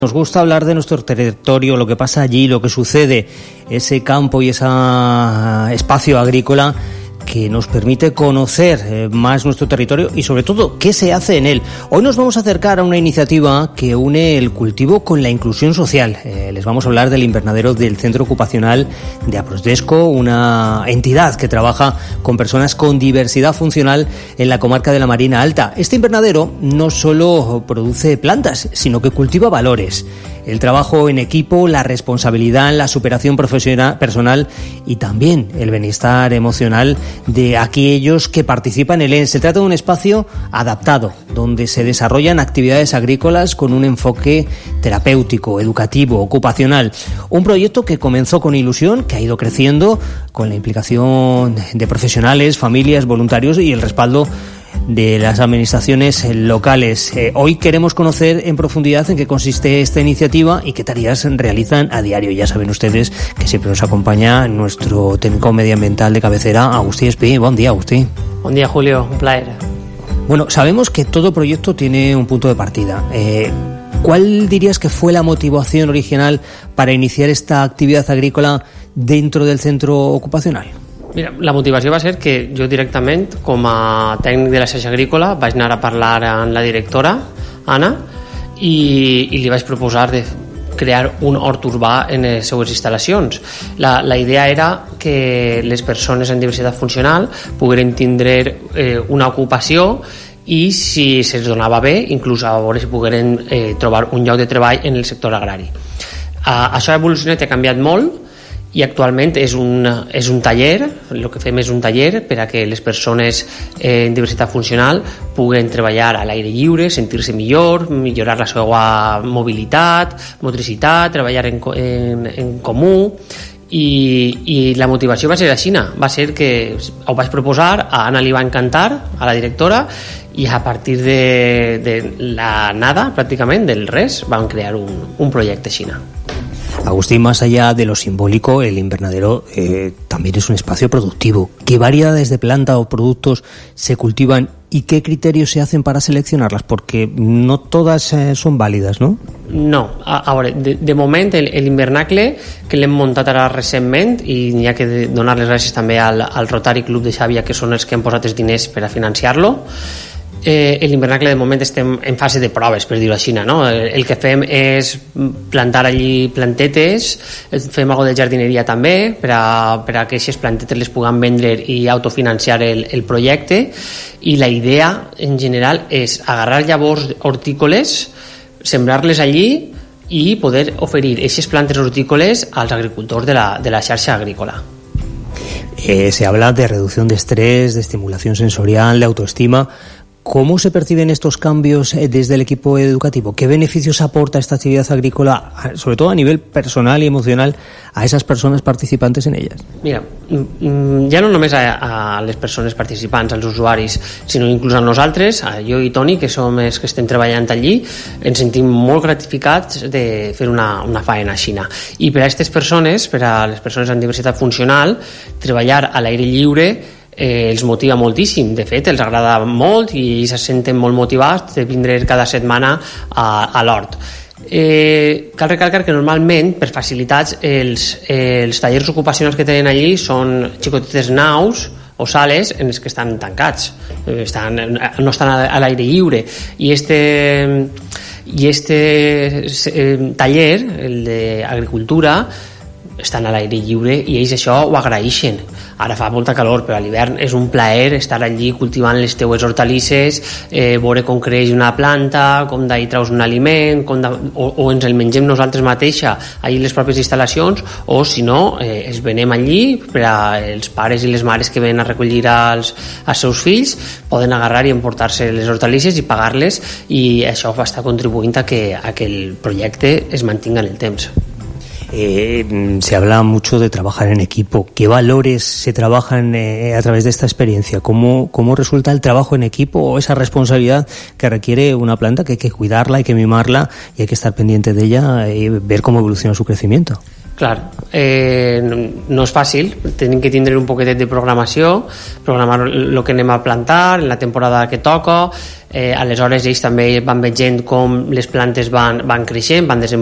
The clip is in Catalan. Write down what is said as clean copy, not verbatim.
Nos gusta hablar de nuestro territorio, lo que pasa allí, lo que sucede, ese campo y ese espacio agrícola que nos permite conocer más nuestro territorio y sobre todo qué se hace en él. Hoy nos vamos a acercar a una iniciativa que une el cultivo con la inclusión social. Les vamos a hablar del invernadero del Centro Ocupacional de Aprosdesco, una entidad que trabaja con personas con diversidad funcional en la comarca de la Marina Alta. Este invernadero no solo produce plantas, sino que cultiva valores. El trabajo en equipo, la responsabilidad, la superación profesional, personal y también el bienestar emocional de aquellos que participan en él. Se trata de un espacio adaptado, donde se desarrollan actividades agrícolas con un enfoque terapéutico, educativo, ocupacional. Un proyecto que comenzó con ilusión, que ha ido creciendo con la implicación de profesionales, familias, voluntarios y el respaldo de las administraciones locales. Hoy queremos conocer en profundidad en qué consiste esta iniciativa y qué tareas realizan a diario. Ya saben ustedes que siempre nos acompaña nuestro técnico medioambiental de cabecera, Agustí Espí. Buen día, Agustí. Buen día, Julio. Un placer. Bueno, sabemos que todo proyecto tiene un punto de partida. ¿Cuál dirías que fue la motivación original para iniciar esta actividad agrícola dentro del centro ocupacional? Mira, la motivació va ser que jo directament, com a tècnic de la xarxa agrícola, vaig anar a parlar amb la directora, Anna, i li vaig proposar de crear un hort urbà en les seues instal·lacions. La idea era que les persones amb diversitat funcional pogueren tindre una ocupació i, si se'ls donava bé, inclús a veure si pogueren trobar un lloc de treball en el sector agrari. Això ha evolucionat i ha canviat molt, i actualment és un taller, el que fem és un taller per a que les persones en diversitat funcional puguen treballar a l'aire lliure, sentir-se millor, millorar la seva mobilitat, motricitat, treballar en comú, i la motivació va ser així, va ser que ho vaig proposar, a Anna li va encantar, a la directora, i a partir de la nada, pràcticament, del res, vam crear un projecte així. Agustín, más allá de lo simbólico, el invernadero también es un espacio productivo. ¿Qué variedades de plantas o productos se cultivan y qué criterios se hacen para seleccionarlas? Porque no todas son válidas, ¿no? No, a veure, de moment l'invernacle que l'hem muntat ara recentment, i n'hi ha que donar les gràcies també al Rotary Club de Xàbia, que són els que han posat els diners per a financiar-lo. L'invernacle de moment estem en fase de proves, per dir-ho així, no? El que fem és plantar allí plantetes, fem alguna de jardineria també per a que aquestes plantetes les puguem vendre i autofinanciar el projecte, i la idea en general és agarrar llavors hortícoles, sembrar-les allí i poder oferir aquestes plantes hortícoles als agricultors de la xarxa agrícola. Se habla de reducción de estrés, de estimulación sensorial, de autoestima. ¿Cómo se perciben estos cambios desde el equipo educativo? ¿Qué beneficios aporta esta actividad agrícola, sobre todo a nivel personal y emocional, a esas personas participantes en ellas? Mira, ja no només a les persones participants, als usuaris, sinó inclús a nosaltres, a jo i Toni, que som els que estem treballant allí, ens sentim molt gratificats de fer una faena així. I per a aquestes persones, per a les persones amb diversitat funcional, treballar a l'aire lliure els motiva moltíssim. De fet, els agrada molt i se senten molt motivats de vindre cada setmana a l'hort. Cal recalcar que normalment, per facilitats, els tallers ocupacionals que tenen allí són xicotetes naus o sales en les que estan tancats, no estan a l'aire lliure, i este taller, el d'agricultura, estan a l'aire lliure i ells això ho agraeixen. Ara fa molta calor, però a l'hivern és un plaer estar allí cultivant les teues hortalisses, veure com creix una planta, com d'ahir traus un aliment, o ens el mengem nosaltres mateixa allí les pròpies instal·lacions, o si no, els venem allí per als pares i les mares que venen a recollir als seus fills, poden agarrar i emportar-se les hortalisses i pagar-les, i això va estar contribuint a que el projecte es mantinga en el temps. Se habla mucho de trabajar en equipo. ¿Qué valores se trabajan a través de esta experiencia? ¿Cómo resulta el trabajo en equipo o esa responsabilidad que requiere una planta, que hay que cuidarla, hay que mimarla y hay que estar pendiente de ella y ver cómo evoluciona su crecimiento? Clar, no és fàcil, tenim que tindre un poquetet de programació, programar el que anem a plantar en la temporada que toca, aleshores ells també van veient com les plantes van creixent, van desenvolupant